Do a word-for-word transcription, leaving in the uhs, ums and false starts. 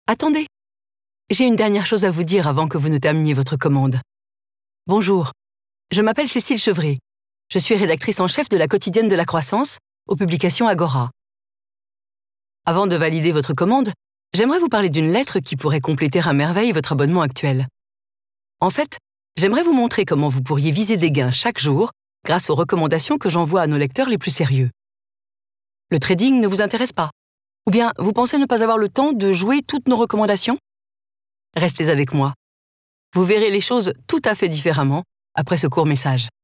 Attendez, j'ai une dernière chose à vous dire avant que vous ne terminiez votre commande. Bonjour, je m'appelle Cécile Chevrier. Je suis rédactrice en chef de la quotidienne de la croissance aux publications Agora. Avant de valider votre commande, j'aimerais vous parler d'une lettre qui pourrait compléter à merveille votre abonnement actuel. En fait, j'aimerais vous montrer comment vous pourriez viser des gains chaque jour grâce aux recommandations que j'envoie à nos lecteurs les plus sérieux. Le trading ne vous intéresse pas? Ou bien vous pensez ne pas avoir le temps de jouer toutes nos recommandations? Restez avec moi. Vous verrez les choses tout à fait différemment après ce court message.